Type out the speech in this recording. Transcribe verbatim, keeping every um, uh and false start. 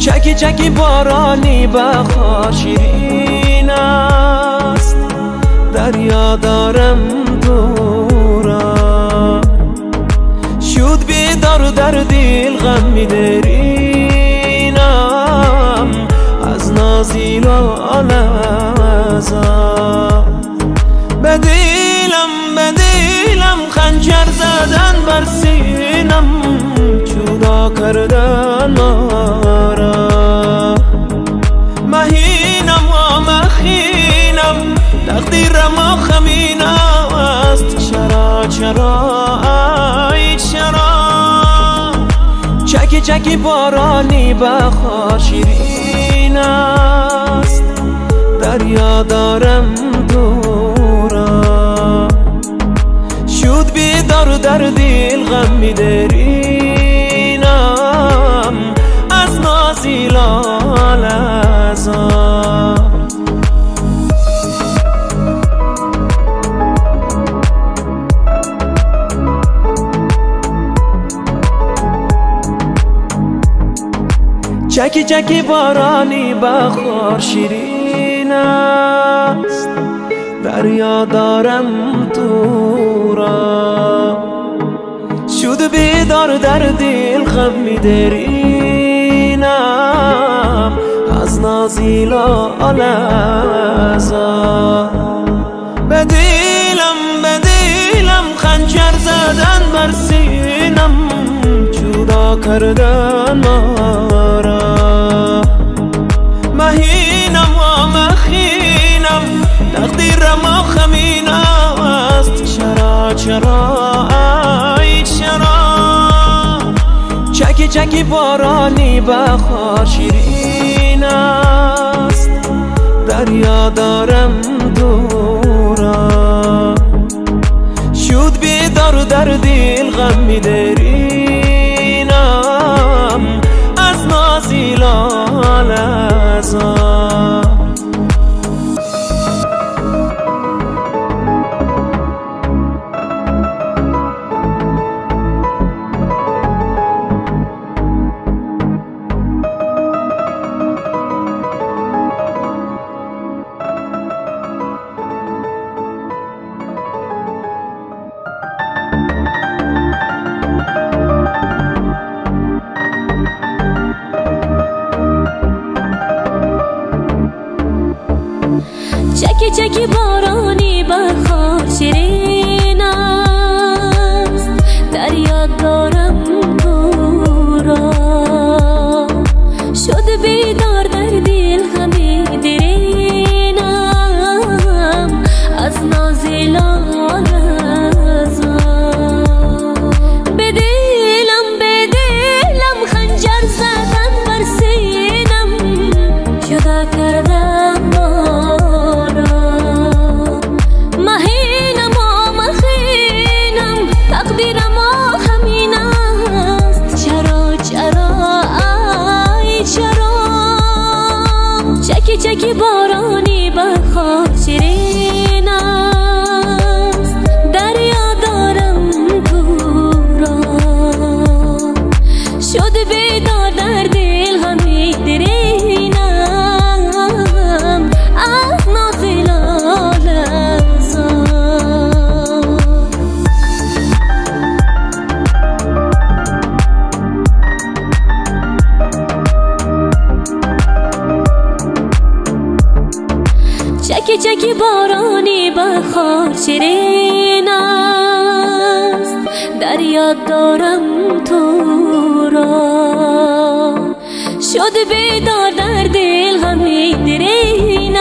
چکی چکی بارانی بخار شیرین است، دریا دارم تو را. شد بیدار و در دل غم می‌درینم از نازی لاله‌زا. به دلم به دلم خنجر زدن بر سینم، جدا کردن ما را. مهینم و مخینم تقدیر ما خمین است، چرا چرا ای چرا. چکی چکی بارانی بخار شیرین است، دریا دارم تو را. شد بیدار و در دل غم می‌درینم از نازی لاله‌زا. چکی چکی بارانی بخار شیرین است، دریا دارم تو را. شد بیدار در دل غم می‌درینم از نازی لاله‌زا. به دلم به دلم خنجر زدن بر سینم، جدا کردن ما را. مهینم و مخینم تقدیر ما خمین است، چرا چرا ای چرا. چکی چکی بارانی بخار شیرین است، دریا دارم تو را. شد بیدار و در دل غم می‌درینم از نازی لاله‌زا. چکی چکی بارانی بخار شیرین است، دریا دارم تو را. شد بیدار در دل غم می‌درینم از نازی لاله‌زا. به دلم به دلم خنجر زدن بر سینم، جدا کردن ما را. مهینم و مخینم تقدیر ما همین است، چرا چرا ای چرا. چکی چکی بارانی بخار شیرین است، دریا دارم تو را. شد بیدار در دل غم می‌درینم از نازی لاله‌زا. چکی چکی بارانی بخار شیرین است، دریا دارم تو را. شد بیدار در دل غم می‌درینم